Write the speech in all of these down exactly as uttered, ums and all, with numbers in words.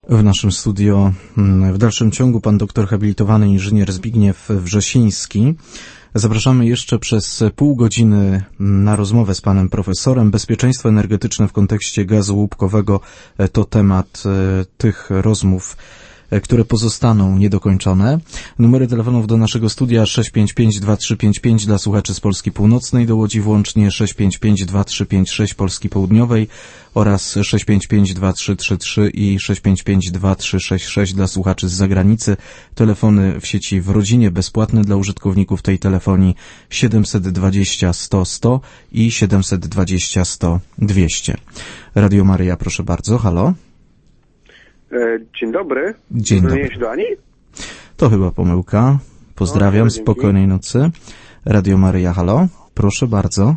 W naszym studio w dalszym ciągu pan doktor habilitowany inżynier Zbigniew Wrzesiński. Zapraszamy jeszcze przez pół godziny na rozmowę z panem profesorem. Bezpieczeństwo energetyczne w kontekście gazu łupkowego to temat tych rozmów, które pozostaną niedokończone. Numery telefonów do naszego studia sześć pięć pięć dwa trzy pięć pięć dla słuchaczy z Polski Północnej, do Łodzi włącznie sześć pięć pięć dwa trzy pięć sześć Polski Południowej oraz sześć pięć pięć dwa trzy trzy trzy i sześć pięć pięć dwa trzy sześć sześć dla słuchaczy z zagranicy. Telefony w sieci w rodzinie bezpłatne dla użytkowników tej telefonii siedem dwadzieścia sto sto i siedem dwadzieścia sto dwieście. Radio Maryja, proszę bardzo, halo. Dzień dobry. Dzień dobry. Do Ani? To chyba pomyłka. Pozdrawiam, o, spokojnej nocy. Radio Maryja, halo. Proszę bardzo.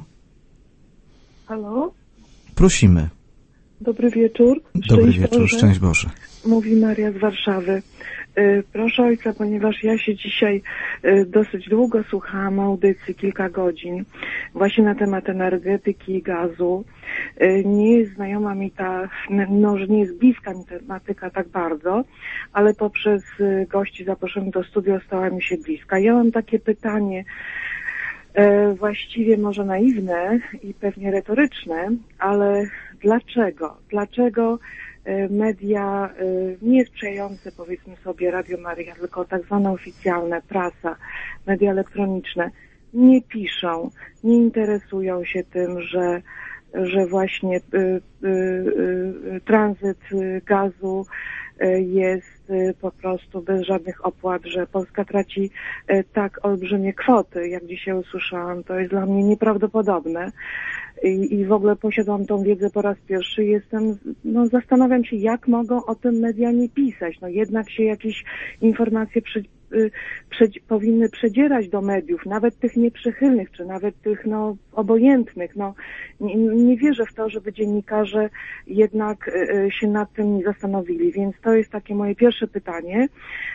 Halo? Prosimy. Dobry wieczór. Dobry Szczęść wieczór, Boże. szczęść Boże. Mówi Maria z Warszawy. Proszę ojca, ponieważ ja się dzisiaj dosyć długo słuchałam audycji, kilka godzin, właśnie na temat energetyki i gazu. Nie jest znajoma mi ta, no, że nie jest bliska mi tematyka tak bardzo, ale poprzez gości zaproszonych do studia stała mi się bliska. Ja mam takie pytanie, właściwie może naiwne i pewnie retoryczne, ale dlaczego? Dlaczego media nie sprzyjające, powiedzmy sobie, Radio Maryja, tylko tak zwane oficjalne, prasa, media elektroniczne, nie piszą, nie interesują się tym, że, że właśnie y, y, y, tranzyt gazu jest po prostu bez żadnych opłat, że Polska traci tak olbrzymie kwoty, jak dzisiaj usłyszałam. To jest dla mnie nieprawdopodobne. I, i w ogóle posiadam tą wiedzę po raz pierwszy. Jestem, no zastanawiam się, jak mogą o tym media nie pisać. No jednak się jakieś informacje przy, prze, powinny przedzierać do mediów, nawet tych nieprzychylnych, czy nawet tych, no, obojętnych. No, nie, nie wierzę w to, żeby dziennikarze jednak się nad tym nie zastanowili. Więc to jest takie moje pierwsze pytanie.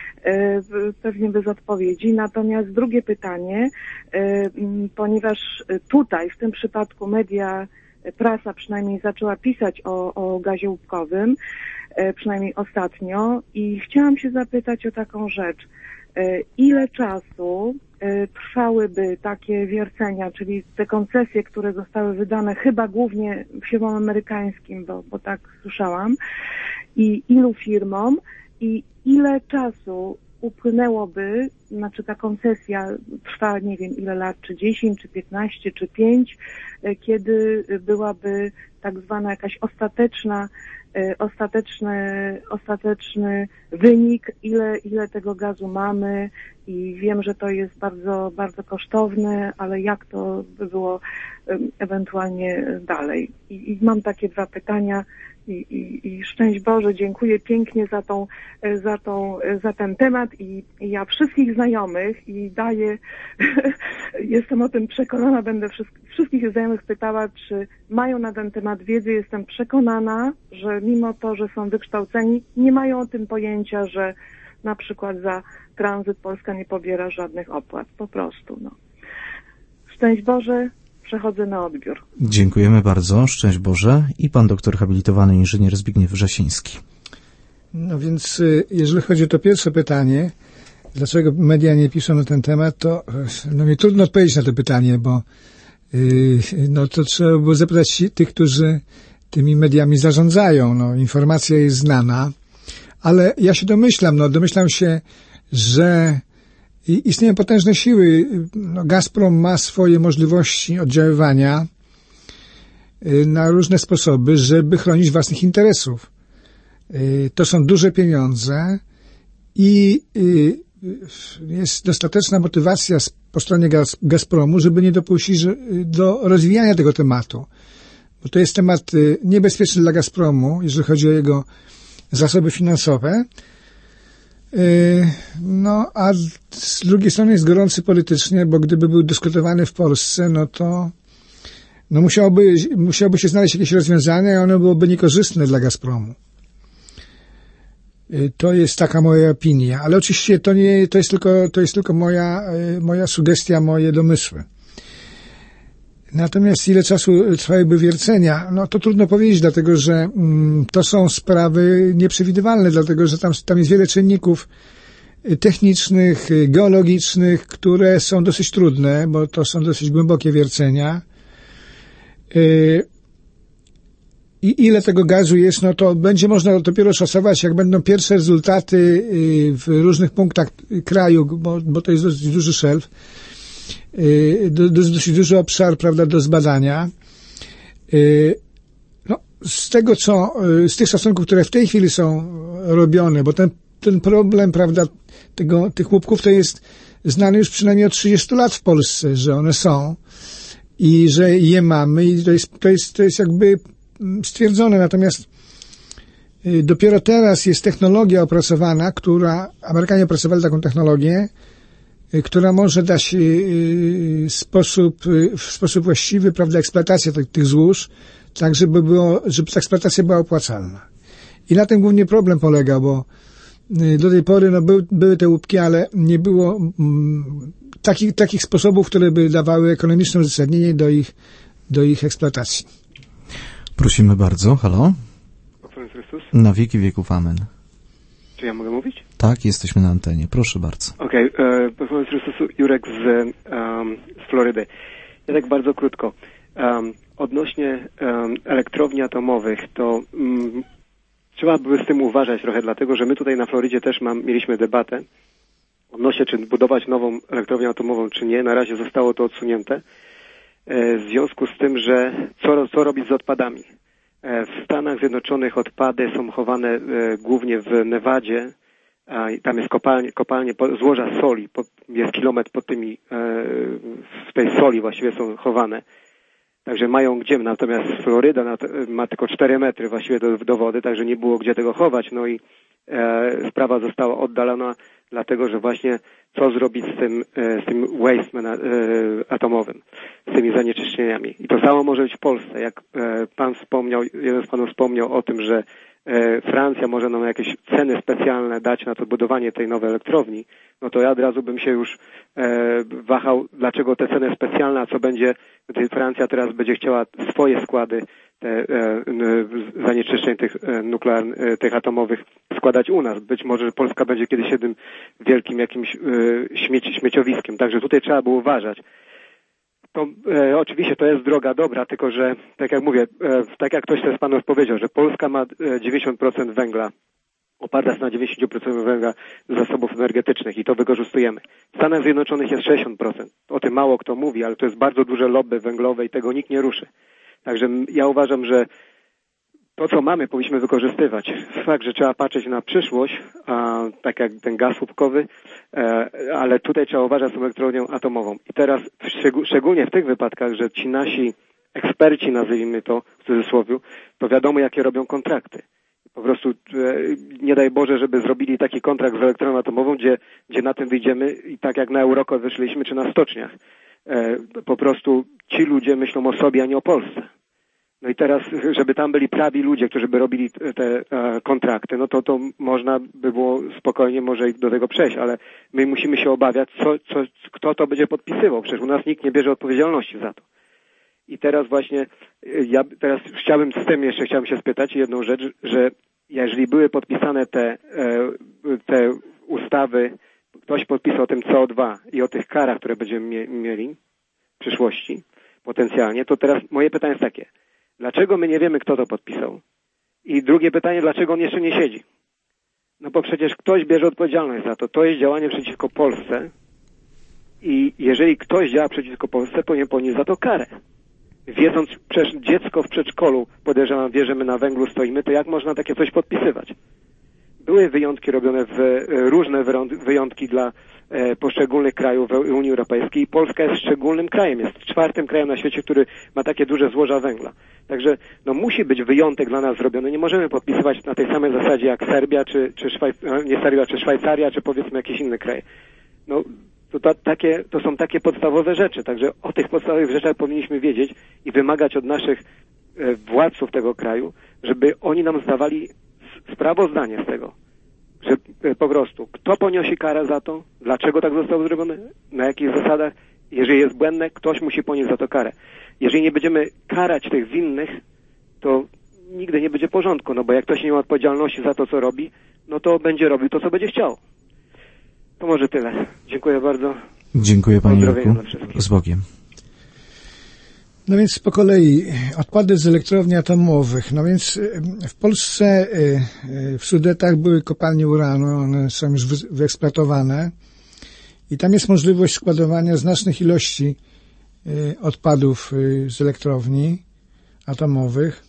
Pewnie bez odpowiedzi. Natomiast drugie pytanie, ponieważ tutaj w tym przypadku media, prasa przynajmniej zaczęła pisać o, o gazie łupkowym, przynajmniej ostatnio, i chciałam się zapytać o taką rzecz. Ile czasu trwałyby takie wiercenia, czyli te koncesje, które zostały wydane chyba głównie firmom amerykańskim, bo, bo tak słyszałam, i ilu firmom, i ile czasu upłynęłoby, znaczy ta koncesja trwa nie wiem ile lat, czy dziesięć, czy piętnaście, czy pięć, kiedy byłaby tak zwana jakaś ostateczna, ostateczny, ostateczny wynik, ile, ile tego gazu mamy, i wiem, że to jest bardzo, bardzo kosztowne, ale jak to by było ewentualnie dalej. I, i mam takie dwa pytania. I, i, I szczęść Boże, dziękuję pięknie za tą, za tą, za ten temat, i, i ja wszystkich znajomych i daję, jestem o tym przekonana, będę wszystkich, wszystkich znajomych pytała, czy mają na ten temat wiedzę. Jestem przekonana, że mimo to, że są wykształceni, nie mają o tym pojęcia, że na przykład za tranzyt Polska nie pobiera żadnych opłat, po prostu, no. Szczęść Boże. Przechodzę na odbiór. Dziękujemy bardzo. Szczęść Boże. I pan doktor habilitowany inżynier Zbigniew Wrzesiński. No więc jeżeli chodzi o to pierwsze pytanie, dlaczego media nie piszą na ten temat, to no mi trudno odpowiedzieć na to pytanie, bo yy, no to trzeba było zapytać tych, którzy tymi mediami zarządzają. No, informacja jest znana, ale ja się domyślam, no domyślam się, że I istnieją potężne siły. No, Gazprom ma swoje możliwości oddziaływania na różne sposoby, żeby chronić własnych interesów. To są duże pieniądze i jest dostateczna motywacja po stronie Gaz, Gazpromu, żeby nie dopuścić do rozwijania tego tematu. Bo to jest temat niebezpieczny dla Gazpromu, jeżeli chodzi o jego zasoby finansowe. No, a z drugiej strony jest gorący politycznie, bo gdyby był dyskutowany w Polsce, no to no musiałoby, musiałoby się znaleźć jakieś rozwiązanie, i ono byłoby niekorzystne dla Gazpromu. To jest taka moja opinia, ale oczywiście to nie, to jest tylko, to jest tylko moja, moja sugestia, moje domysły. Natomiast ile czasu trwałyby wiercenia, no to trudno powiedzieć, dlatego że mm, to są sprawy nieprzewidywalne, dlatego że tam, tam jest wiele czynników technicznych, geologicznych, które są dosyć trudne, bo to są dosyć głębokie wiercenia. I ile tego gazu jest, no to będzie można dopiero szacować, jak będą pierwsze rezultaty w różnych punktach kraju, bo, bo to jest dosyć duży szelf, dosyć duży obszar, prawda, do zbadania. No, z tego co, z tych szacunków, które w tej chwili są robione, bo ten, ten problem, prawda, tego, tych łupków to jest znany już przynajmniej od trzydziestu lat w Polsce, że one są i że je mamy i to jest, to jest, to jest jakby stwierdzone. Natomiast dopiero teraz jest technologia opracowana, która, Amerykanie opracowali taką technologię, która może dać sposób, w sposób właściwy, prawda, eksploatację tych, tych złóż, tak żeby było, żeby ta eksploatacja była opłacalna. I na tym głównie problem polega, bo do tej pory no, były, były te łupki, ale nie było mm, takich, takich sposobów, które by dawały ekonomiczne uzasadnienie do ich, do ich eksploatacji. Prosimy bardzo. Halo? Pochwalony Chrystus. Na wieki wieków. Amen. Czy ja mogę mówić? Tak, jesteśmy na antenie. Proszę bardzo. Okej, okay, pochwalony Chrystusu, Jurek z, um, z Florydy. Ja tak bardzo krótko. Um, odnośnie um, elektrowni atomowych, to um, trzeba by z tym uważać trochę, dlatego że my tutaj na Florydzie też mam, mieliśmy debatę odnośnie, czy budować nową elektrownię atomową, czy nie. Na razie zostało to odsunięte. W związku z tym, że co, co robić z odpadami? W Stanach Zjednoczonych odpady są chowane głównie w Nevadzie. Tam jest kopalnie, kopalnie złoża soli, jest kilometr pod tymi, w tej soli właściwie są chowane. Także mają gdzie, natomiast Floryda ma tylko cztery metry właściwie do, do wody, także nie było gdzie tego chować. No i e, sprawa została oddalona, dlatego że właśnie co zrobić z tym, e, z tym waste e, atomowym, z tymi zanieczyszczeniami. I to samo może być w Polsce. Jak e, pan wspomniał, jeden z panów wspomniał o tym, że e, Francja może nam jakieś ceny specjalne dać na to budowanie tej nowej elektrowni, no to ja od razu bym się już e, wahał, dlaczego te ceny specjalne, a co będzie, gdy Francja teraz będzie chciała swoje składy te, e, zanieczyszczeń tych e, nuklearnych, e, tych atomowych składać u nas. Być może Polska będzie kiedyś jednym wielkim jakimś e, śmieci, śmieciowiskiem. Także tutaj trzeba było uważać. To, e, oczywiście to jest droga dobra, tylko że, tak jak mówię, e, tak jak ktoś z panów powiedział, że Polska ma e, dziewięćdziesiąt procent węgla, oparta jest na dziewięćdziesiąt procent węgla z zasobów energetycznych i to wykorzystujemy. W Stanach Zjednoczonych jest sześćdziesiąt procent. O tym mało kto mówi, ale to jest bardzo duże lobby węglowe i tego nikt nie ruszy. Także ja uważam, że to, co mamy, powinniśmy wykorzystywać. Fakt, że trzeba patrzeć na przyszłość, a, tak jak ten gaz łupkowy, e, ale tutaj trzeba uważać z tą elektrownią atomową. I teraz szczeg- szczególnie w tych wypadkach, że ci nasi eksperci, nazwijmy to w cudzysłowie, to wiadomo, jakie robią kontrakty. Po prostu nie daj Boże, żeby zrobili taki kontrakt z elektrownią atomową, gdzie, gdzie na tym wyjdziemy i tak jak na Euroko wyszliśmy, czy na stoczniach. E, po prostu ci ludzie myślą o sobie, a nie o Polsce. No i teraz, żeby tam byli prawi ludzie, którzy by robili te e, kontrakty, no to to można by było spokojnie może do tego przejść, ale my musimy się obawiać, co, co, kto to będzie podpisywał. Przecież u nas nikt nie bierze odpowiedzialności za to. I teraz właśnie, ja teraz chciałbym z tym jeszcze chciałbym się spytać jedną rzecz, że jeżeli były podpisane te, te ustawy, ktoś podpisał o tym C O dwa i o tych karach, które będziemy mieli w przyszłości potencjalnie, to teraz moje pytanie jest takie, dlaczego my nie wiemy, kto to podpisał? I drugie pytanie, dlaczego on jeszcze nie siedzi? No bo przecież ktoś bierze odpowiedzialność za to. To jest działanie przeciwko Polsce i jeżeli ktoś działa przeciwko Polsce, powinien ponieść za to karę. Wiedząc, przecież dziecko w przedszkolu, podejrzewam, wie, że my na węglu stoimy, to jak można takie coś podpisywać? Były wyjątki robione, w różne wyjątki dla e, poszczególnych krajów w Unii Europejskiej i Polska jest szczególnym krajem, jest czwartym krajem na świecie, który ma takie duże złoża węgla. Także no, musi być wyjątek dla nas zrobiony. Nie możemy podpisywać na tej samej zasadzie jak Serbia, czy, czy Szwajc- nie Serbia, czy Szwajcaria, czy powiedzmy jakieś inne kraje. No, To, to, takie, to są takie podstawowe rzeczy, także o tych podstawowych rzeczach powinniśmy wiedzieć i wymagać od naszych e, władców tego kraju, żeby oni nam zdawali sprawozdanie z tego, że e, po prostu kto poniesie karę za to, dlaczego tak zostało zrobione, na jakich zasadach, jeżeli jest błędne, ktoś musi ponieść za to karę. jeżeli nie będziemy karać tych winnych, to nigdy nie będzie porządku, no bo jak ktoś nie ma odpowiedzialności za to, co robi, no to będzie robił to, co będzie chciał. To może tyle. Dziękuję bardzo. Dziękuję panie Jurku. Z Bogiem. No więc po kolei odpady z elektrowni atomowych. No więc w Polsce w Sudetach były kopalnie uranu, one są już wyeksploatowane i tam jest możliwość składowania znacznych ilości odpadów z elektrowni atomowych.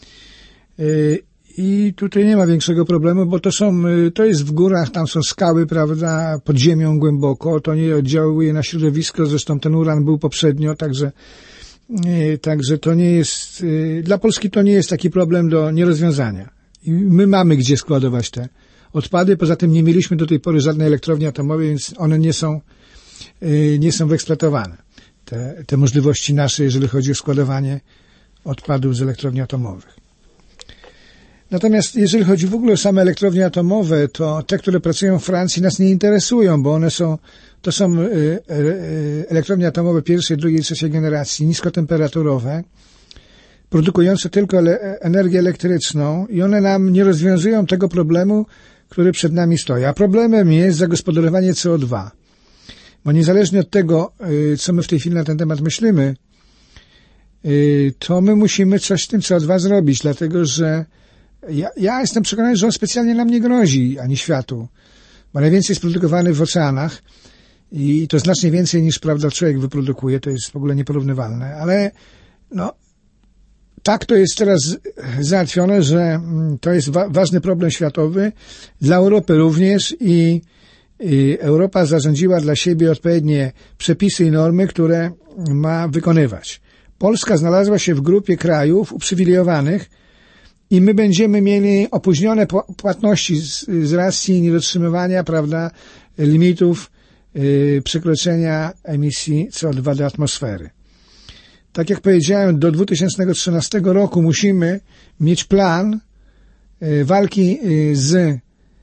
I tutaj nie ma większego problemu, bo to są, to jest w górach, tam są skały, prawda, pod ziemią głęboko, to nie oddziałuje na środowisko, zresztą ten uran był poprzednio, także Także to nie jest, dla Polski to nie jest taki problem do nierozwiązania. I my mamy gdzie składować te odpady, poza tym nie mieliśmy do tej pory żadnej elektrowni atomowej, więc one nie są, nie są wyeksploatowane. Te, te możliwości nasze, jeżeli chodzi o składowanie odpadów z elektrowni atomowych. Natomiast jeżeli chodzi w ogóle o same elektrownie atomowe, to te, które pracują w Francji, nas nie interesują, bo one są, to są elektrownie atomowe pierwszej, drugiej, trzeciej generacji, niskotemperaturowe, produkujące tylko energię elektryczną i one nam nie rozwiązują tego problemu, który przed nami stoi. A problemem jest zagospodarowanie C O dwa. Bo niezależnie od tego, co my w tej chwili na ten temat myślimy, to my musimy coś z tym C O dwa zrobić, dlatego że Ja, ja jestem przekonany, że on specjalnie nam nie grozi, ani światu, bo najwięcej jest produkowany w oceanach i to znacznie więcej niż, prawda, człowiek wyprodukuje, to jest w ogóle nieporównywalne, ale no, tak to jest teraz załatwione, że to jest wa- ważny problem światowy, dla Europy również i, i Europa zarządziła dla siebie odpowiednie przepisy i normy, które ma wykonywać. Polska znalazła się w grupie krajów uprzywilejowanych, i my będziemy mieli opóźnione płatności z, z racji niedotrzymywania, prawda, limitów yy, przekroczenia emisji C O dwa do atmosfery. Tak jak powiedziałem, do dwa tysiące trzynastego roku musimy mieć plan yy, walki yy, z yy,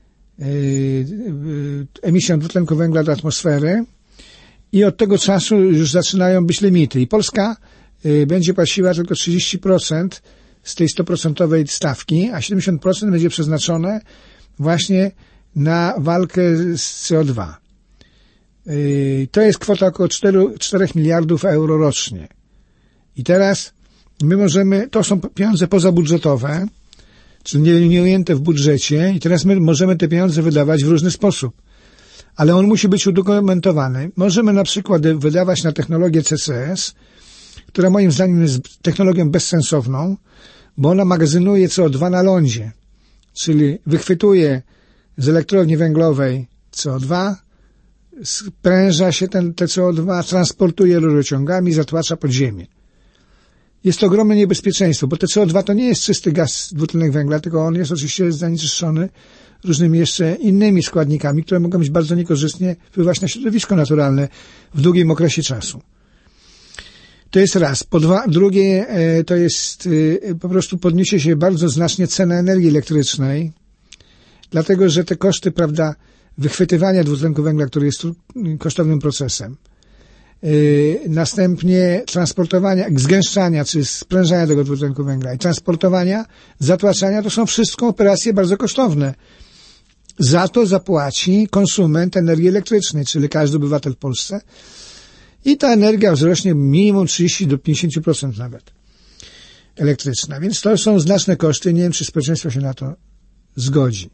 yy, emisją dwutlenku węgla do atmosfery i od tego czasu już zaczynają być limity. I Polska yy, będzie płaciła tylko trzydzieści procent z tej stuprocentowej stawki, a siedemdziesiąt procent będzie przeznaczone właśnie na walkę z C O dwa. To jest kwota około cztery miliardów euro rocznie. I teraz my możemy, to są pieniądze pozabudżetowe, czyli nie, nie ujęte w budżecie i teraz my możemy te pieniądze wydawać w różny sposób. Ale on musi być udokumentowany. Możemy na przykład wydawać na technologię C C S, która moim zdaniem jest technologią bezsensowną, bo ona magazynuje C O dwa na lądzie, czyli wychwytuje z elektrowni węglowej C O dwa, spręża się ten, te C O dwa, transportuje rurociągami, zatłacza pod ziemię. Jest to ogromne niebezpieczeństwo, bo te C O dwa to nie jest czysty gaz dwutlenek węgla, tylko on jest oczywiście zanieczyszczony różnymi jeszcze innymi składnikami, które mogą być bardzo niekorzystnie wpływać na środowisko naturalne w długim okresie czasu. To jest raz. Po dwa, drugie, to jest po prostu podniesie się bardzo znacznie cena energii elektrycznej, dlatego że te koszty, prawda, wychwytywania dwutlenku węgla, który jest kosztownym procesem, następnie transportowania, zgęszczania, czy sprężania tego dwutlenku węgla i transportowania, zatłaczania, to są wszystko operacje bardzo kosztowne. Za to zapłaci konsument energii elektrycznej, czyli każdy obywatel w Polsce. I ta energia wzrośnie minimum trzydzieści do pięćdziesięciu procent nawet elektryczna. Więc to są znaczne koszty. Nie wiem, czy społeczeństwo się na to zgodzi.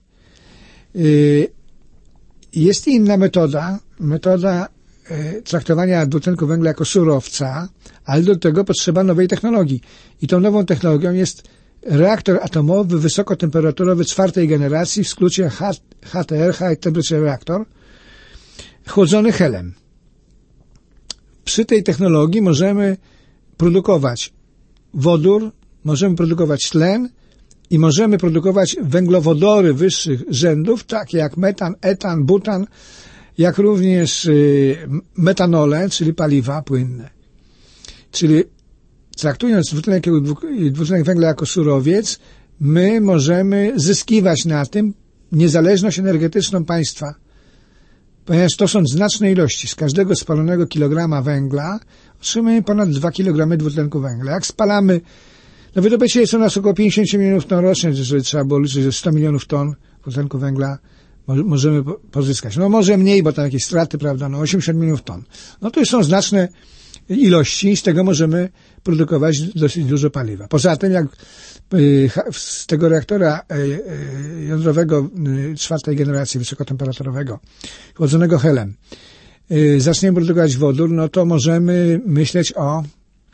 Jest inna metoda, metoda traktowania dwutlenku węgla jako surowca, ale do tego potrzeba nowej technologii. I tą nową technologią jest reaktor atomowy wysokotemperaturowy czwartej generacji, w skrócie H T R, High Temperature Reactor, chłodzony helem. Przy tej technologii możemy produkować wodór, możemy produkować tlen i możemy produkować węglowodory wyższych rzędów, takie jak metan, etan, butan, jak również metanole, czyli paliwa płynne. Czyli traktując dwutlenek, dwutlenek węgla jako surowiec, my możemy zyskiwać na tym niezależność energetyczną państwa ponieważ to są znaczne ilości. Z każdego spalonego kilograma węgla otrzymujemy ponad dwa kilogramy dwutlenku węgla. Jak spalamy, no wydobycie jest u nas około pięćdziesiąt milionów ton rocznie, że trzeba było liczyć, że sto milionów ton dwutlenku węgla możemy pozyskać. No może mniej, bo tam jakieś straty, prawda, no osiemdziesiąt milionów ton. No to już są znaczne ilości i z tego możemy produkować dosyć dużo paliwa. Poza tym, jak z tego reaktora jądrowego czwartej generacji wysokotemperaturowego, chłodzonego helem, zaczniemy produkować wodór, no to możemy myśleć o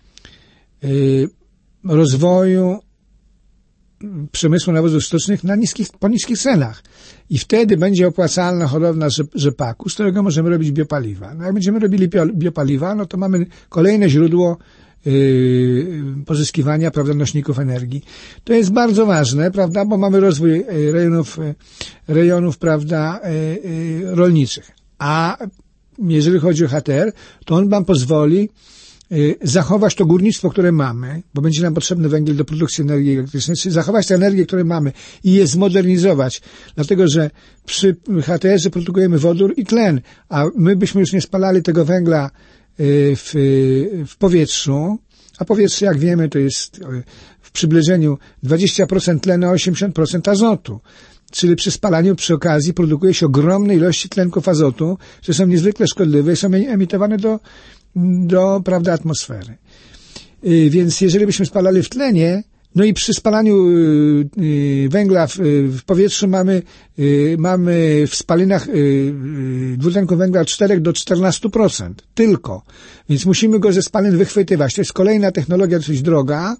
rozwoju przemysłu nawozów sztucznych na niskich, po niskich cenach. I wtedy będzie opłacalna hodowla rzepaku, z którego możemy robić biopaliwa. No jak będziemy robili biopaliwa, no to mamy kolejne źródło yy, pozyskiwania, prawda, nośników energii. To jest bardzo ważne, prawda, bo mamy rozwój rejonów, rejonów, prawda, yy, rolniczych. A jeżeli chodzi o H T R, to on nam pozwoli zachować to górnictwo, które mamy, bo będzie nam potrzebny węgiel do produkcji energii elektrycznej, czyli zachować tę energię, którą mamy i je zmodernizować, dlatego że przy H T R-ze produkujemy wodór i tlen, a my byśmy już nie spalali tego węgla w, w powietrzu, a powietrze, jak wiemy, to jest w przybliżeniu dwadzieścia procent tlenu, a osiemdziesiąt procent azotu. Czyli przy spalaniu przy okazji produkuje się ogromne ilości tlenków azotu, które są niezwykle szkodliwe i są emitowane do do, prawda, atmosfery. Yy, więc jeżeli byśmy spalali w tlenie, no i przy spalaniu yy, yy, węgla w, yy, w powietrzu mamy, yy, mamy w spalinach yy, dwutlenku węgla od czterech do czternastu procent. Tylko. Więc musimy go ze spalin wychwytywać. To jest kolejna technologia dosyć droga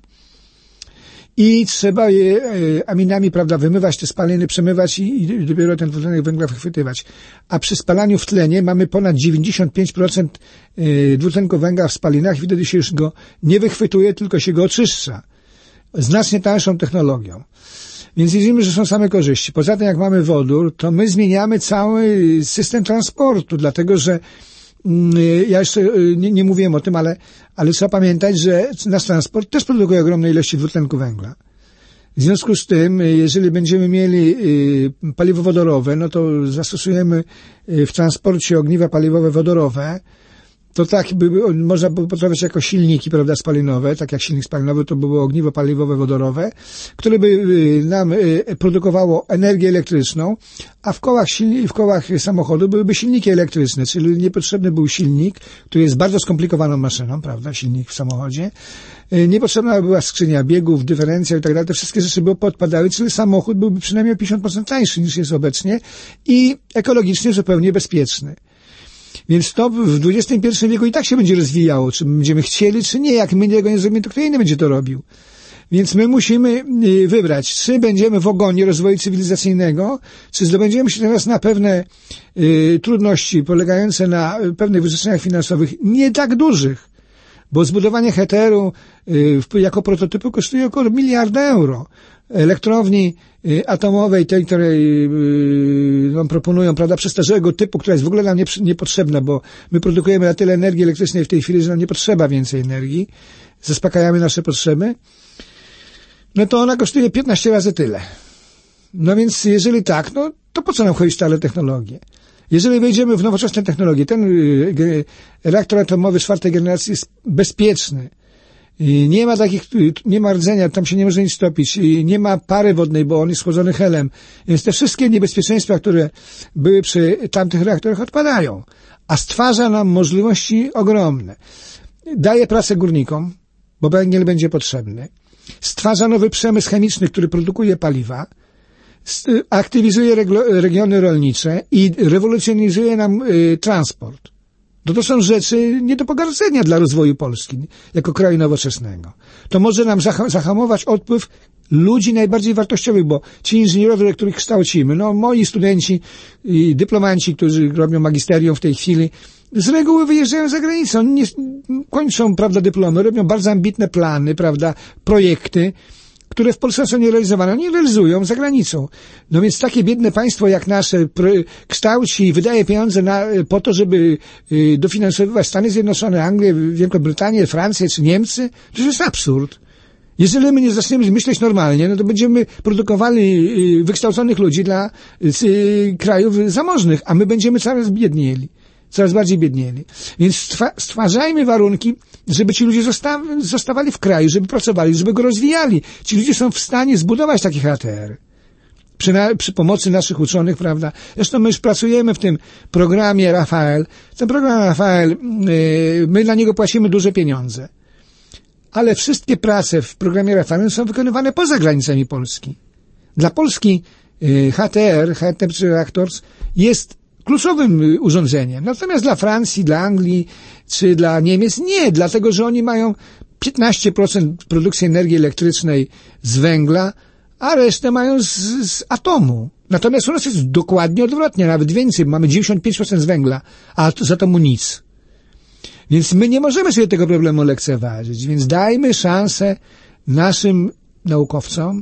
i trzeba je yy, aminami, prawda, wymywać te spaliny, przemywać i, i dopiero ten dwutlenek węgla wychwytywać. A przy spalaniu w tlenie mamy ponad dziewięćdziesiąt pięć procent yy, dwutlenku węgla w spalinach i wtedy się już go nie wychwytuje, tylko się go oczyszcza. Znacznie tańszą technologią. Więc widzimy, że są same korzyści. Poza tym, jak mamy wodór, to my zmieniamy cały system transportu, dlatego że ja jeszcze nie, nie mówiłem o tym, ale, ale trzeba pamiętać, że nasz transport też produkuje ogromne ilości dwutlenku węgla. W związku z tym, jeżeli będziemy mieli paliwo wodorowe, no to zastosujemy w transporcie ogniwa paliwowe wodorowe, to tak by można by potraktować jako silniki, prawda, spalinowe, tak jak silnik spalinowy to było ogniwo paliwowe wodorowe, które by nam produkowało energię elektryczną, a w kołach, silni, w kołach samochodu byłyby silniki elektryczne, czyli niepotrzebny był silnik, który jest bardzo skomplikowaną maszyną, prawda, silnik w samochodzie. Niepotrzebna była skrzynia biegów, dyferencjał i tak dalej. Te wszystkie rzeczy by podpadały, czyli samochód byłby przynajmniej o pięćdziesiąt procent tańszy niż jest obecnie i ekologicznie zupełnie bezpieczny. Więc to w dwudziestym pierwszym wieku i tak się będzie rozwijało, czy będziemy chcieli, czy nie. Jak my tego nie zrobimy, to kto inny będzie to robił. Więc my musimy wybrać, czy będziemy w ogonie rozwoju cywilizacyjnego, czy zdobędziemy się teraz na pewne y, trudności polegające na pewnych wyrzeczeniach finansowych, nie tak dużych, bo zbudowanie H T R-u y, jako prototypu kosztuje około miliarda euro. Elektrowni y, atomowej, tej, której y, nam proponują, prawda, przestarzałego typu, która jest w ogóle nam nie, niepotrzebna, bo my produkujemy na tyle energii elektrycznej w tej chwili, że nam nie potrzeba więcej energii, zaspokajamy nasze potrzeby, no to ona kosztuje piętnaście razy tyle. No więc jeżeli tak, no to po co nam chodzić stale technologie? Jeżeli wejdziemy w nowoczesne technologie, ten y, reaktor atomowy czwartej generacji jest bezpieczny, i nie ma takich, nie ma rdzenia, tam się nie może nic stopić, i nie ma pary wodnej, bo on jest chłodzony helem. Więc te wszystkie niebezpieczeństwa, które były przy tamtych reaktorach, odpadają. A stwarza nam możliwości ogromne. Daje pracę górnikom, bo węgiel będzie potrzebny. Stwarza nowy przemysł chemiczny, który produkuje paliwa. Aktywizuje regiony rolnicze i rewolucjonizuje nam y, transport. To to są rzeczy nie do pogardzenia dla rozwoju Polski jako kraju nowoczesnego. To może nam zahamować odpływ ludzi najbardziej wartościowych, bo ci inżynierowie, których kształcimy, no moi studenci i dyplomanci, którzy robią magisterium w tej chwili, z reguły wyjeżdżają za granicę, oni nie, kończą, prawda, dyplomy, robią bardzo ambitne plany, prawda, projekty, które w Polsce są nierealizowane. Oni realizują za granicą. No więc takie biedne państwo jak nasze kształci i wydaje pieniądze na, po to, żeby y, dofinansowywać Stany Zjednoczone, Anglię, Wielką Brytanię, Francję czy Niemcy. To jest absurd. Jeżeli my nie zaczniemy myśleć normalnie, no to będziemy produkowali wykształconych ludzi dla krajów zamożnych, a my będziemy coraz biednieli, coraz bardziej biednieli. Więc stwarzajmy warunki, żeby ci ludzie zosta- zostawali w kraju, żeby pracowali, żeby go rozwijali. Ci ludzie są w stanie zbudować taki H T R. Przy, na, przy pomocy naszych uczonych, prawda? Zresztą my już pracujemy w tym programie Rafael. Ten program Rafael, yy, my na niego płacimy duże pieniądze. Ale wszystkie prace w programie Rafael są wykonywane poza granicami Polski. Dla Polski yy, H T R, H T R Reactors, jest kluczowym urządzeniem. Natomiast dla Francji, dla Anglii czy dla Niemiec nie, dlatego że oni mają piętnaście procent produkcji energii elektrycznej z węgla, a resztę mają z, z atomu. Natomiast u nas jest dokładnie odwrotnie, nawet więcej. Mamy dziewięćdziesiąt pięć procent z węgla, a z atomu nic. Więc my nie możemy sobie tego problemu lekceważyć. Więc dajmy szansę naszym naukowcom,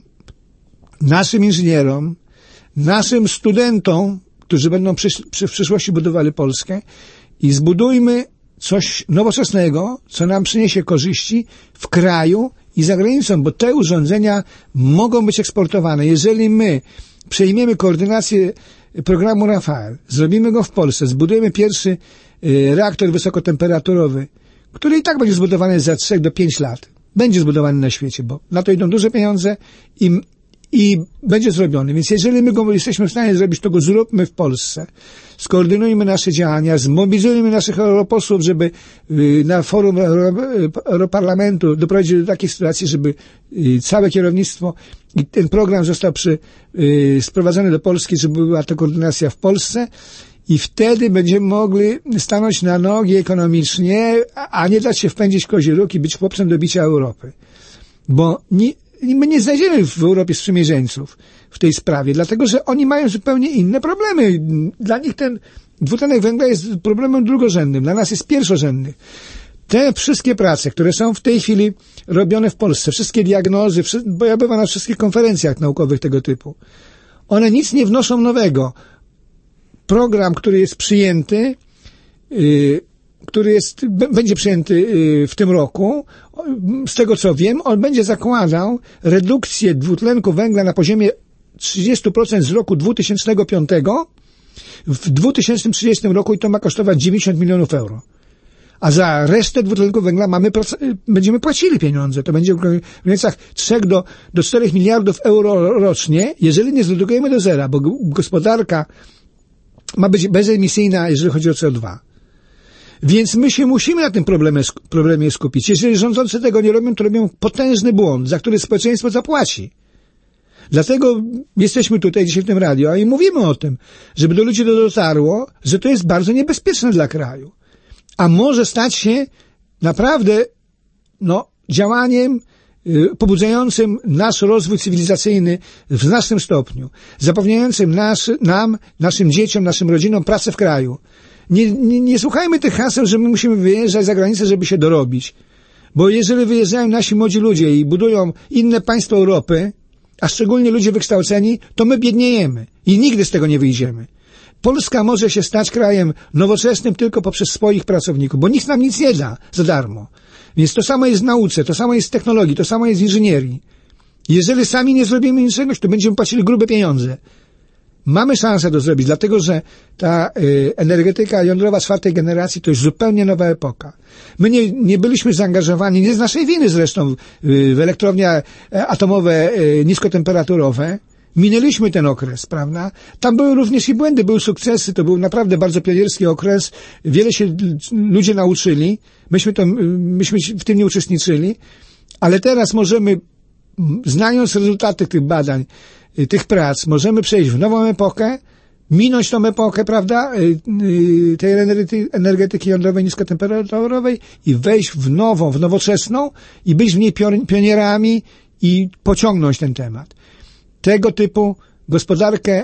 naszym inżynierom, naszym studentom, którzy będą przysz, przy, w przyszłości budowali Polskę, i zbudujmy coś nowoczesnego, co nam przyniesie korzyści w kraju i za granicą, bo te urządzenia mogą być eksportowane. Jeżeli my przejmiemy koordynację programu Rafael, zrobimy go w Polsce, zbudujemy pierwszy y, reaktor wysokotemperaturowy, który i tak będzie zbudowany za trzy do pięciu lat. Będzie zbudowany na świecie, bo na to idą duże pieniądze i, i będzie zrobiony. Więc jeżeli my go jesteśmy w stanie zrobić, to go zróbmy w Polsce. Skoordynujmy nasze działania, zmobilizujmy naszych europosłów, żeby na forum Europarlamentu doprowadzić do takiej sytuacji, żeby całe kierownictwo i ten program został przy, sprowadzony do Polski, żeby była ta koordynacja w Polsce i wtedy będziemy mogli stanąć na nogi ekonomicznie, a nie dać się wpędzić kozi róg i być chłopcem do bicia Europy. Bo nie, my nie znajdziemy w Europie sprzymierzeńców w tej sprawie, dlatego że oni mają zupełnie inne problemy. Dla nich ten dwutlenek węgla jest problemem drugorzędnym, dla nas jest pierwszorzędny. Te wszystkie prace, które są w tej chwili robione w Polsce, wszystkie diagnozy, bo ja bywam na wszystkich konferencjach naukowych tego typu, one nic nie wnoszą nowego. Program, który jest przyjęty, yy, który jest, b- będzie przyjęty yy, w tym roku, z tego co wiem, on będzie zakładał redukcję dwutlenku węgla na poziomie trzydzieści procent z roku dwa tysiące piątego w dwa tysiące trzydziestym roku i to ma kosztować dziewięćdziesiąt milionów euro. A za resztę dwutlenku węgla mamy, będziemy płacili pieniądze. To będzie w granicach trzech do czterech miliardów euro rocznie, jeżeli nie zredukujemy do zera, bo gospodarka ma być bezemisyjna, jeżeli chodzi o C O dwa. Więc my się musimy na tym problemie, problemie skupić. Jeżeli rządzący tego nie robią, to robią potężny błąd, za który społeczeństwo zapłaci. Dlatego jesteśmy tutaj dzisiaj w tym radiu i mówimy o tym, żeby do ludzi dotarło, że to jest bardzo niebezpieczne dla kraju. A może stać się naprawdę, no, działaniem y, pobudzającym nasz rozwój cywilizacyjny w znacznym stopniu, zapewniającym nasz, nam, naszym dzieciom, naszym rodzinom pracę w kraju. Nie, nie, nie słuchajmy tych haseł, że my musimy wyjeżdżać za granicę, żeby się dorobić. Bo jeżeli wyjeżdżają nasi młodzi ludzie i budują inne państwa Europy, a szczególnie ludzie wykształceni, to my biedniejemy i nigdy z tego nie wyjdziemy. Polska może się stać krajem nowoczesnym tylko poprzez swoich pracowników, bo nikt nam nic nie da za darmo. Więc to samo jest w nauce, to samo jest w technologii, to samo jest w inżynierii. Jeżeli sami nie zrobimy niczego, to będziemy płacili grube pieniądze. Mamy szansę to zrobić, dlatego że ta y, energetyka jądrowa czwartej generacji to jest zupełnie nowa epoka. My nie, nie byliśmy zaangażowani, nie z naszej winy zresztą, y, w elektrownie atomowe y, niskotemperaturowe. Minęliśmy ten okres, prawda? Tam były również i błędy, były sukcesy, to był naprawdę bardzo pionierski okres, wiele się ludzie nauczyli, myśmy, to, myśmy w tym nie uczestniczyli, ale teraz możemy, znając rezultaty tych badań, tych prac, możemy przejść w nową epokę, minąć tą epokę, prawda, tej energetyki jądrowej niskotemperaturowej i wejść w nową, w nowoczesną i być w niej pionierami i pociągnąć ten temat. Tego typu gospodarkę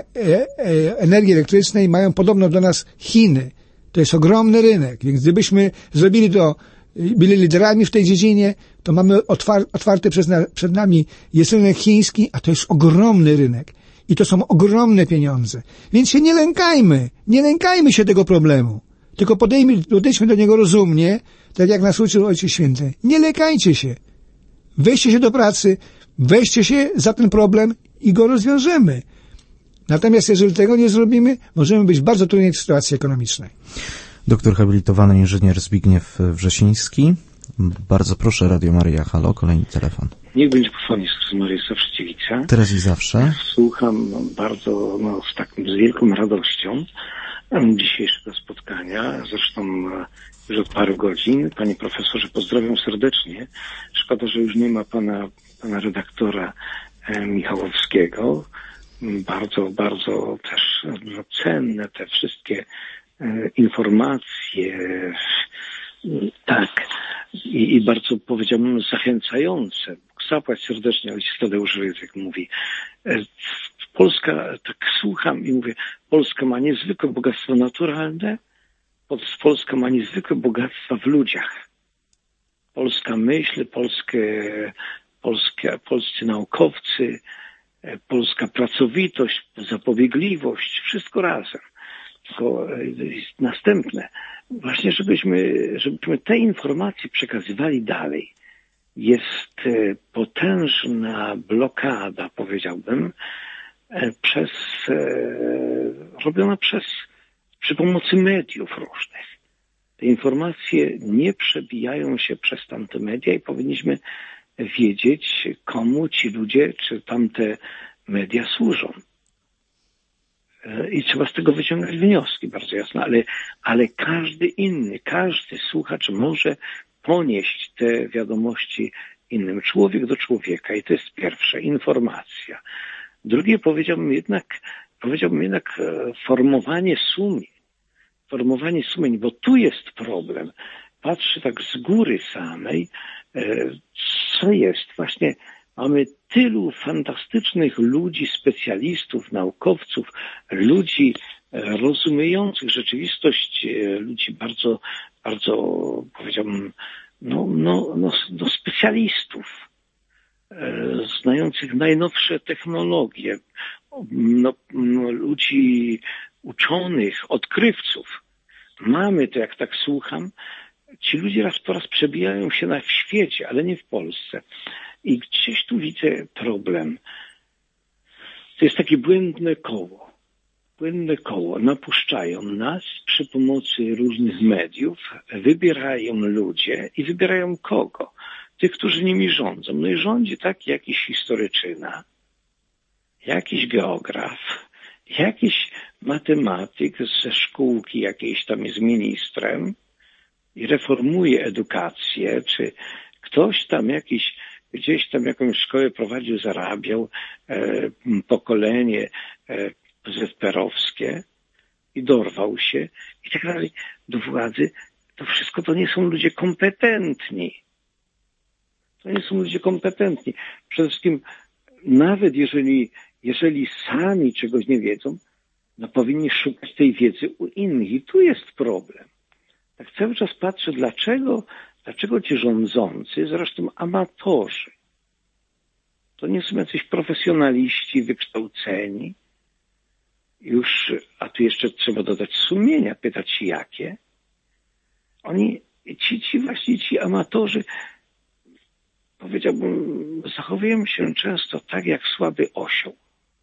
energii elektrycznej mają podobno do nas Chiny. To jest ogromny rynek, więc gdybyśmy zrobili to, byli liderami w tej dziedzinie, to mamy otwar- otwarty przez na, przed nami jest rynek chiński, a to jest ogromny rynek. I to są ogromne pieniądze. Więc się nie lękajmy, nie lękajmy się tego problemu. Tylko podejmy, podejdźmy do niego rozumnie, tak jak nas uczył Ojciec Święty. Nie lękajcie się. weźcie się do pracy, weźcie się za ten problem i go rozwiążemy. Natomiast jeżeli tego nie zrobimy, możemy być w bardzo trudnej sytuacji ekonomicznej. Doktor habilitowany inżynier Zbigniew Wrzesiński. Bardzo proszę, Radio Maryja. Halo, kolejny telefon. Niech będzie posłanie z Maryi Przeciwica. Teraz i zawsze. Słucham bardzo, no, z taką, z wielką radością dzisiejszego spotkania. Zresztą już od paru godzin. Panie profesorze, pozdrawiam serdecznie. Szkoda, że już nie ma pana, pana redaktora e, Michałowskiego. Bardzo, bardzo też no, cenne te wszystkie e, informacje. Tak. I, i bardzo, powiedziałbym, zachęcające. Zapłać serdecznie, ojciec Tadeusz Rydzyk mówi. Polska, tak słucham i mówię, Polska ma niezwykłe bogactwo naturalne, Polska ma niezwykłe bogactwa w ludziach. Polska myśl, polskie, polskie, polscy naukowcy, polska pracowitość, zapobiegliwość, wszystko razem. Tylko jest następne. Właśnie, żebyśmy, żebyśmy te informacje przekazywali dalej. Jest potężna blokada, powiedziałbym, przez, robiona przez, przy pomocy mediów różnych. Te informacje nie przebijają się przez tamte media i powinniśmy wiedzieć, komu ci ludzie czy tamte media służą. I trzeba z tego wyciągać wnioski, bardzo jasno, ale, ale każdy inny, każdy słuchacz może ponieść te wiadomości innym, człowiek do człowieka, i to jest pierwsze, informacja. Drugie, powiedziałbym jednak, powiedziałbym jednak formowanie sumień, formowanie sumień, bo tu jest problem. Patrzę tak z góry samej, co jest właśnie. Mamy tylu fantastycznych ludzi, specjalistów, naukowców, ludzi rozumiejących rzeczywistość, ludzi bardzo, bardzo, powiedziałbym, no, no, no, no specjalistów, znających najnowsze technologie, no, no, ludzi uczonych, odkrywców. Mamy to, jak tak słucham, ci ludzie raz po raz przebijają się na, w świecie, ale nie w Polsce. I gdzieś tu widzę problem. To jest takie błędne koło. Błędne koło. Napuszczają nas przy pomocy różnych mediów, wybierają ludzie i wybierają kogo? Tych, którzy nimi rządzą. No i rządzi taki jakiś historyczyna, jakiś geograf, jakiś matematyk ze szkółki jakiejś tam jest ministrem i reformuje edukację, czy ktoś tam jakiś gdzieś tam jakąś szkołę prowadził, zarabiał, e, pokolenie e, zet-pe-erowskie i dorwał się i tak dalej do władzy. To wszystko to nie są ludzie kompetentni. To nie są ludzie kompetentni. Przede wszystkim nawet jeżeli, jeżeli sami czegoś nie wiedzą, no powinni szukać tej wiedzy u innych. I tu jest problem. Tak cały czas patrzę, dlaczego Dlaczego ci rządzący, zresztą amatorzy, to nie są jacyś profesjonaliści wykształceni, już, a tu jeszcze trzeba dodać sumienia, pytać się jakie, oni, ci, ci właśnie ci amatorzy, powiedziałbym, zachowują się często tak jak słaby osioł,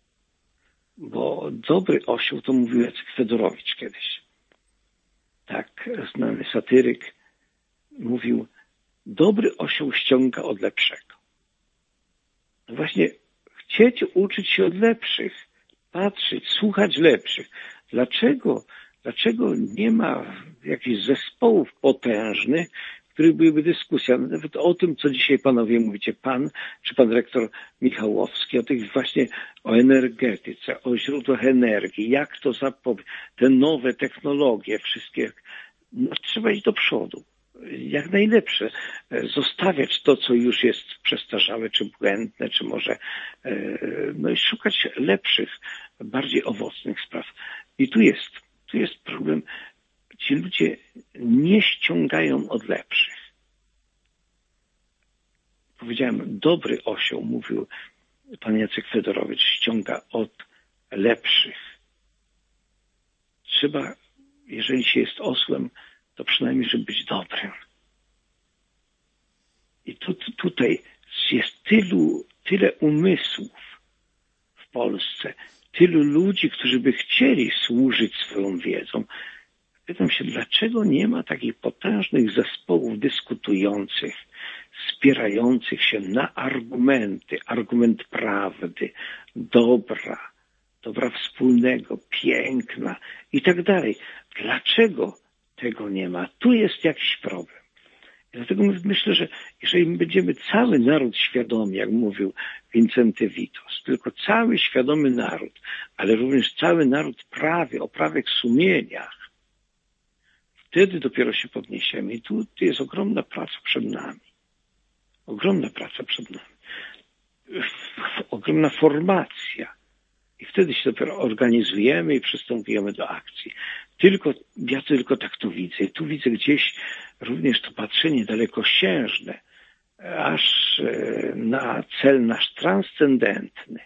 bo dobry osioł, to mówił Jacek Fedorowicz kiedyś, tak znany satyryk, mówił, dobry osioł ściąga od lepszego. No właśnie, chcieć uczyć się od lepszych, patrzeć, słuchać lepszych. Dlaczego, dlaczego nie ma jakichś zespołów potężnych, w których byłyby dyskusje, nawet o tym, co dzisiaj panowie mówicie, pan czy pan rektor Michałowski, o tych właśnie, o energetyce, o źródłach energii, jak to zapobiec, te nowe technologie, wszystkie, no, trzeba iść do przodu. Jak najlepsze, zostawiać to, co już jest przestarzałe, czy błędne, czy może, no i szukać lepszych, bardziej owocnych spraw. I tu jest, tu jest problem. Ci ludzie nie ściągają od lepszych. Powiedziałem, dobry osioł, mówił pan Jacek Fedorowicz, ściąga od lepszych. Trzeba, jeżeli się jest osłem, to przynajmniej, żeby być dobrym. I tu, tu, tutaj jest tylu, tyle umysłów w Polsce, tylu ludzi, którzy by chcieli służyć swoją wiedzą. Pytam się, dlaczego nie ma takich potężnych zespołów dyskutujących, spierających się na argumenty, argument prawdy, dobra, dobra wspólnego, piękna i tak dalej. Dlaczego tego nie ma? Tu jest jakiś problem. I dlatego myślę, że jeżeli będziemy cały naród świadomi, jak mówił Wincenty Witos, tylko cały świadomy naród, ale również cały naród prawy, o prawych sumieniach, wtedy dopiero się podniesiemy. I tu, tu jest ogromna praca przed nami. Ogromna praca przed nami. Ogromna formacja. I wtedy się dopiero organizujemy i przystępujemy do akcji. Tylko, ja tylko tak to widzę. I tu widzę gdzieś również to patrzenie dalekosiężne, aż na cel nasz transcendentny,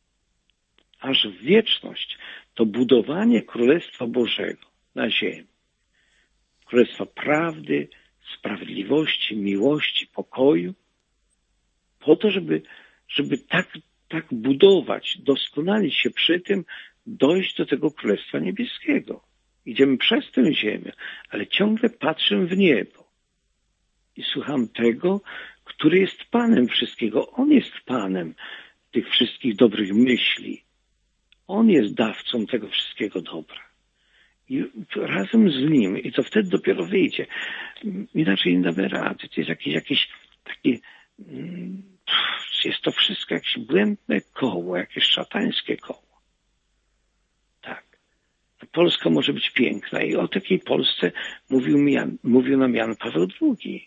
aż w wieczność, to budowanie Królestwa Bożego na ziemi. Królestwa prawdy, sprawiedliwości, miłości, pokoju, po to, żeby, żeby tak, tak budować, doskonalić się przy tym, dojść do tego Królestwa Niebieskiego. Idziemy przez tę ziemię, ale ciągle patrzę w niebo i słucham tego, który jest Panem wszystkiego. On jest Panem tych wszystkich dobrych myśli. On jest dawcą tego wszystkiego dobra. I razem z Nim, i to wtedy dopiero wyjdzie. Inaczej nie damy rady. To jest jakieś, jakieś takie, jest to wszystko jakieś błędne koło, jakieś szatańskie koło. Tak. Polska może być piękna i o takiej Polsce mówił, mi Jan, mówił nam Jan Paweł drugi.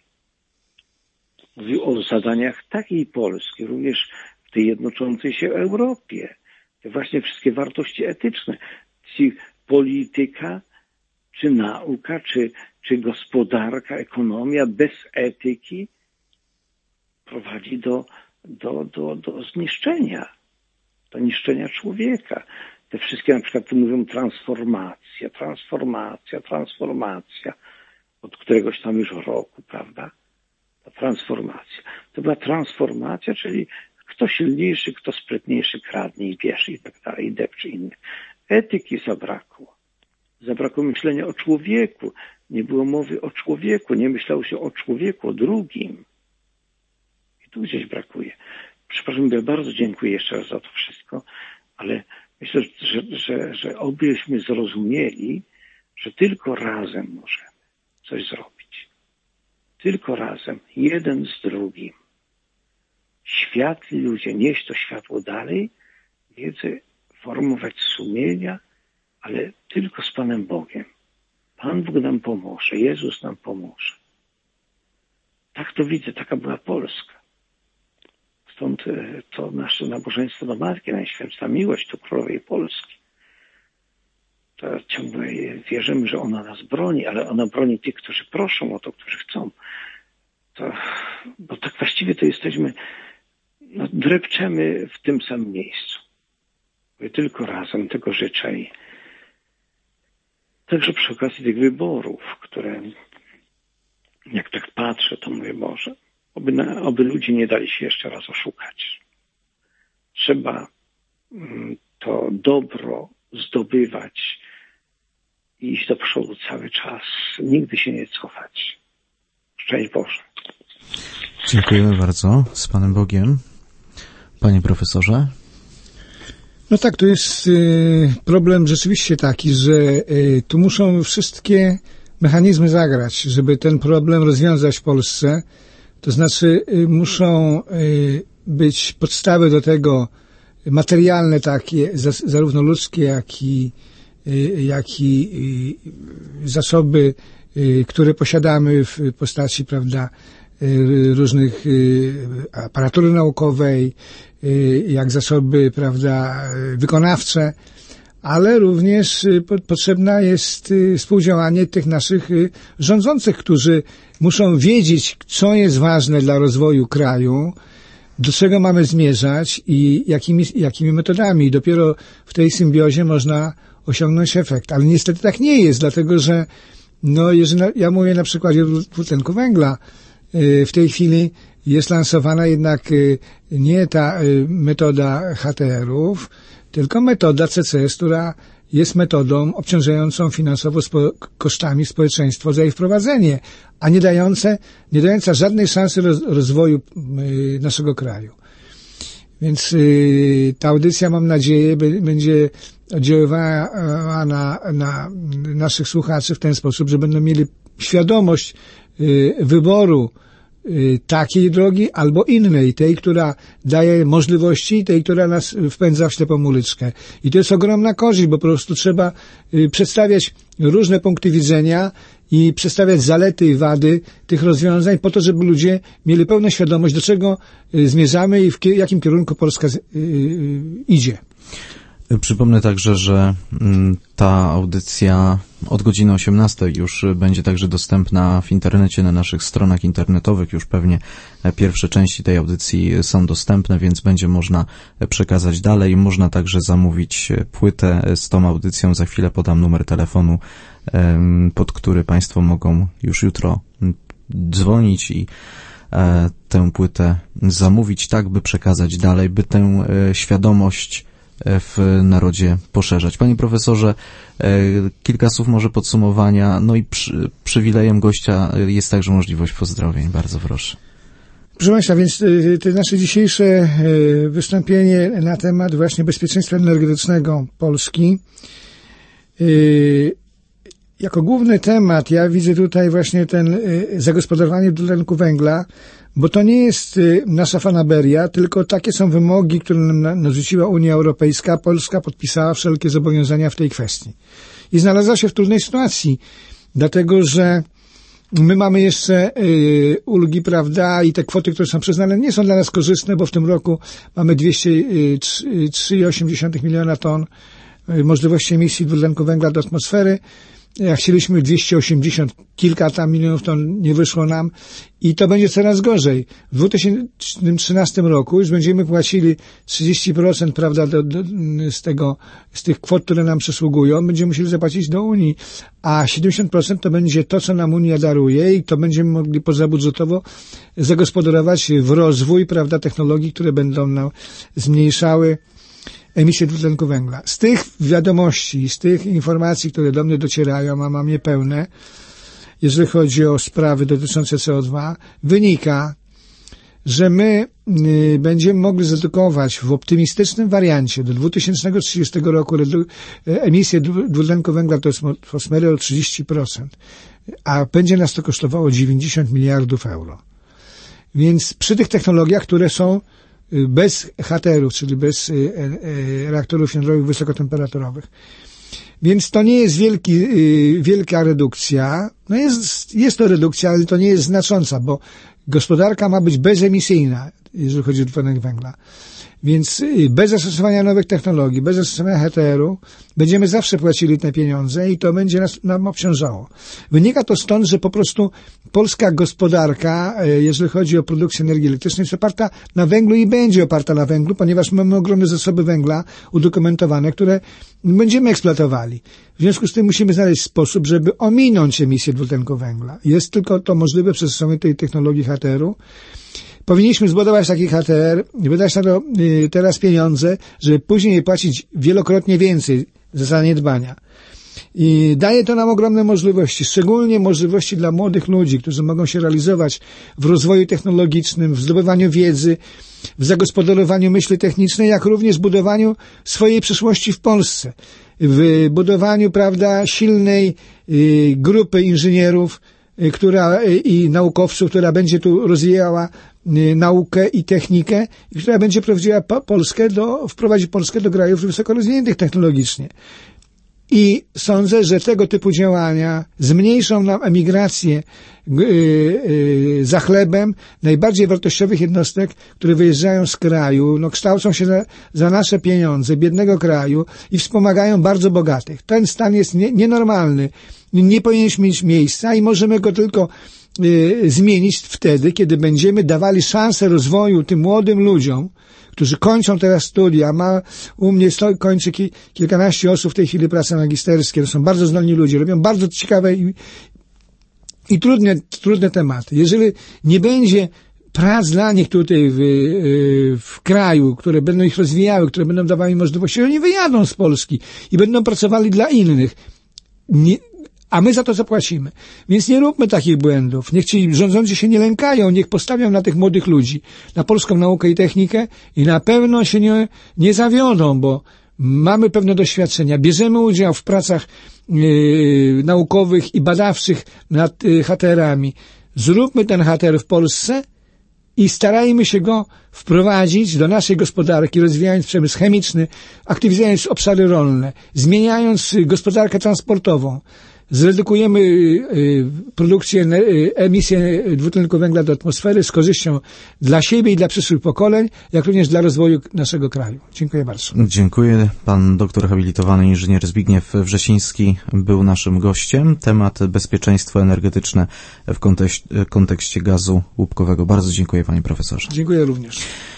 Mówił o zadaniach takiej Polski, również w tej jednoczącej się Europie. Te właśnie wszystkie wartości etyczne. Ci polityka, czy nauka, czy, czy gospodarka, ekonomia bez etyki prowadzi do, do, do, do zniszczenia, do niszczenia człowieka. Te wszystkie na przykład tu mówią transformacja, transformacja, transformacja od któregoś tam już roku, prawda? Ta transformacja. To była transformacja, czyli kto silniejszy, kto sprytniejszy kradnie i bierze i tak dalej, i depczy innych. Etyki zabrakło. Zabrakło myślenia o człowieku. Nie było mowy o człowieku. Nie myślało się o człowieku, o drugim. I tu gdzieś brakuje. Przepraszam, ja bardzo dziękuję jeszcze raz za to wszystko, ale myślę, że, że, że obyśmy zrozumieli, że tylko razem możemy coś zrobić. Tylko razem, jeden z drugim. Światli ludzie, nieść to światło dalej, wiedzę, formować sumienia, ale tylko z Panem Bogiem. Pan Bóg nam pomoże, Jezus nam pomoże. Tak to widzę, taka była Polska. Stąd to nasze nabożeństwo do Matki Najświętszej, ta miłość do Królowej Polski. To ciągle wierzymy, że ona nas broni, ale ona broni tych, którzy proszą o to, którzy chcą. To, bo tak właściwie to jesteśmy, no, drepczemy w tym samym miejscu. Mówię, tylko razem tego życzę. I także przy okazji tych wyborów, które jak tak patrzę, to mówię, Boże, oby, na, oby ludzie nie dali się jeszcze raz oszukać. Trzeba to dobro zdobywać i iść do przodu cały czas. Nigdy się nie cofać. Szczęść Boże. Dziękujemy bardzo. Z Panem Bogiem. Panie profesorze. No tak, to jest y, problem rzeczywiście taki, że y, tu muszą wszystkie mechanizmy zagrać, żeby ten problem rozwiązać w Polsce. To znaczy y, muszą y, być podstawy do tego materialne takie, za, zarówno ludzkie, jak i, y, jak i y, zasoby, y, które posiadamy w postaci, prawda, y, różnych y, aparatury naukowej, jak zasoby, prawda, wykonawcze, ale również potrzebna jest współdziałanie tych naszych rządzących, którzy muszą wiedzieć, co jest ważne dla rozwoju kraju, do czego mamy zmierzać i jakimi, jakimi metodami. I dopiero w tej symbiozie można osiągnąć efekt. Ale niestety tak nie jest, dlatego że, no, jeżeli ja mówię na przykładzie dwutlenku węgla, w tej chwili jest lansowana jednak nie ta metoda H T R-ów, tylko metoda C C S, która jest metodą obciążającą finansowo spo, kosztami społeczeństwo za jej wprowadzenie, a nie dające, nie dająca żadnej szansy roz, rozwoju y, naszego kraju. Więc y, ta audycja, mam nadzieję, b, będzie oddziaływała na, na naszych słuchaczy w ten sposób, że będą mieli świadomość y, wyboru y, takiej drogi albo innej, tej, która daje możliwości, tej, która nas wpędza w ślepą uliczkę. I to jest ogromna korzyść, bo po prostu trzeba y, przedstawiać różne punkty widzenia i przedstawiać zalety i wady tych rozwiązań po to, żeby ludzie mieli pełną świadomość, do czego y, zmierzamy i w ki- jakim kierunku Polska y, y, idzie. Przypomnę także, że ta audycja od godziny osiemnastej już będzie także dostępna w internecie, na naszych stronach internetowych. Już pewnie pierwsze części tej audycji są dostępne, więc będzie można przekazać dalej. Można także zamówić płytę z tą audycją. Za chwilę podam numer telefonu, pod który Państwo mogą już jutro dzwonić i tę płytę zamówić, tak by przekazać dalej, by tę świadomość w narodzie poszerzać. Panie profesorze, kilka słów może podsumowania, no i przy, przywilejem gościa jest także możliwość pozdrowień. Bardzo proszę. Proszę Państwa, więc to nasze dzisiejsze wystąpienie na temat właśnie bezpieczeństwa energetycznego Polski. Jako główny temat ja widzę tutaj właśnie ten zagospodarowanie dwutlenku węgla, bo to nie jest nasza fanaberia, tylko takie są wymogi, które nam narzuciła Unia Europejska. Polska podpisała wszelkie zobowiązania w tej kwestii. I znalazła się w trudnej sytuacji, dlatego że my mamy jeszcze y, ulgi, prawda, i te kwoty, które są przyznane, nie są dla nas korzystne, bo w tym roku mamy dwieście trzy przecinek osiem miliona ton y, możliwości emisji dwutlenku węgla do atmosfery. Jak chcieliśmy dwieście osiemdziesiąt kilka tam milionów ton, nie wyszło nam i to będzie coraz gorzej. W dwa tysiące trzynastym roku już będziemy płacili trzydzieści procent, prawda, do, do, z tego, z tych kwot, które nam przysługują, będziemy musieli zapłacić do Unii, a siedemdziesiąt procent to będzie to, co nam Unia daruje i to będziemy mogli pozabudżetowo zagospodarować w rozwój, prawda, technologii, które będą nam zmniejszały emisję dwutlenku węgla. Z tych wiadomości, z tych informacji, które do mnie docierają, a mam je pełne, jeżeli chodzi o sprawy dotyczące C O dwa, wynika, że my y, będziemy mogli zredukować w optymistycznym wariancie do dwa tysiące trzydziestego roku redu- emisję dwutlenku węgla do atmosfery o trzydzieści procent, a będzie nas to kosztowało dziewięćdziesiąt miliardów euro. Więc przy tych technologiach, które są bez H T R-ów, czyli bez y, y, reaktorów jądrowych wysokotemperaturowych. Więc to nie jest wielki, y, wielka redukcja. No jest, jest to redukcja, ale to nie jest znacząca, bo gospodarka ma być bezemisyjna, jeżeli chodzi o dwutlenek węgla. Więc y, bez zastosowania nowych technologii, bez zastosowania H T R-u będziemy zawsze płacili te pieniądze i to będzie nas, nam obciążało. Wynika to stąd, że po prostu polska gospodarka, y, jeżeli chodzi o produkcję energii elektrycznej, jest oparta na węglu i będzie oparta na węglu, ponieważ mamy ogromne zasoby węgla udokumentowane, które będziemy eksploatowali. W związku z tym musimy znaleźć sposób, żeby ominąć emisję dwutlenku węgla. Jest tylko to możliwe przez stosowanie tej technologii H T R-u. Powinniśmy zbudować taki H T R i wydać na to y, teraz pieniądze, żeby później płacić wielokrotnie więcej za zaniedbania. I daje to nam ogromne możliwości, szczególnie możliwości dla młodych ludzi, którzy mogą się realizować w rozwoju technologicznym, w zdobywaniu wiedzy, w zagospodarowaniu myśli technicznej, jak również w budowaniu swojej przyszłości w Polsce, w budowaniu, prawda, silnej y, grupy inżynierów, y, która y, i naukowców, która będzie tu rozwijała naukę i technikę, i która będzie prowadziła Polskę do, wprowadzi Polskę do krajów wysoko rozwiniętych technologicznie. I sądzę, że tego typu działania zmniejszą nam emigrację yy, yy, za chlebem najbardziej wartościowych jednostek, które wyjeżdżają z kraju, no kształcą się za, za nasze pieniądze, biednego kraju i wspomagają bardzo bogatych. Ten stan jest nie, nienormalny. Nie powinien mieć miejsca i możemy go tylko y, zmienić wtedy, kiedy będziemy dawali szansę rozwoju tym młodym ludziom, którzy kończą teraz studia. Ma, u mnie sto, kończy ki, kilkanaście osób w tej chwili prace magisterskie. To są bardzo zdolni ludzie, robią bardzo ciekawe i, i trudne, trudne tematy. Jeżeli nie będzie prac dla nich tutaj w, w kraju, które będą ich rozwijały, które będą dawały im możliwości, oni wyjadą z Polski i będą pracowali dla innych. Nie, a my za to zapłacimy. Więc nie róbmy takich błędów. Niech ci rządzący się nie lękają, niech postawią na tych młodych ludzi, na polską naukę i technikę i na pewno się nie, nie zawiodą, bo mamy pewne doświadczenia, bierzemy udział w pracach yy, naukowych i badawczych nad yy, H T R-ami. Zróbmy ten H T R w Polsce i starajmy się go wprowadzić do naszej gospodarki, rozwijając przemysł chemiczny, aktywizując obszary rolne, zmieniając gospodarkę transportową. Zredukujemy produkcję, emisję dwutlenku węgla do atmosfery z korzyścią dla siebie i dla przyszłych pokoleń, jak również dla rozwoju naszego kraju. Dziękuję bardzo. Dziękuję. Pan doktor habilitowany inżynier Zbigniew Wrzesiński był naszym gościem. Temat bezpieczeństwo energetyczne w kontekście, kontekście gazu łupkowego. Bardzo dziękuję, panie profesorze. Dziękuję również.